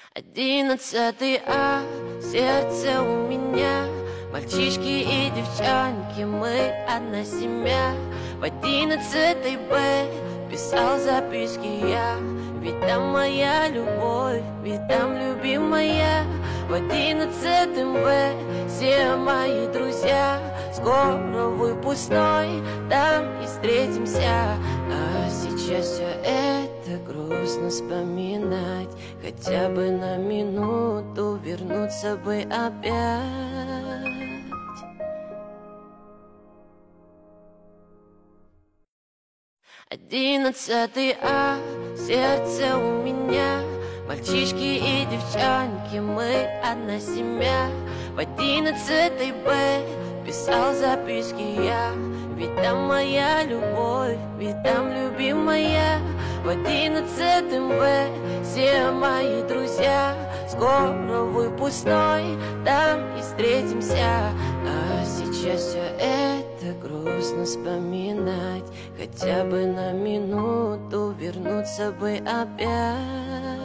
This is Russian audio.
11 А, сердце у меня. Мальчишки и девчонки, мы одна семья. В 11 Б писал записки я. Ведь там моя любовь, ведь там любимая. В 11 В все мои друзья. Скоро выпускной, там и встретимся. А сейчас все это грустно вспоминать. Хотя бы на минуту вернуться бы опять. 11 А, сердце у меня. Мальчишки и девчонки, мы одна семья. В 11 Б писал записки я. Ведь там моя любовь, ведь там любимая. В 11 В все мои друзья. Скоро выпускной, там и встретимся. А сейчас все это грустно вспоминать. Хотя бы на минуту вернуться бы опять.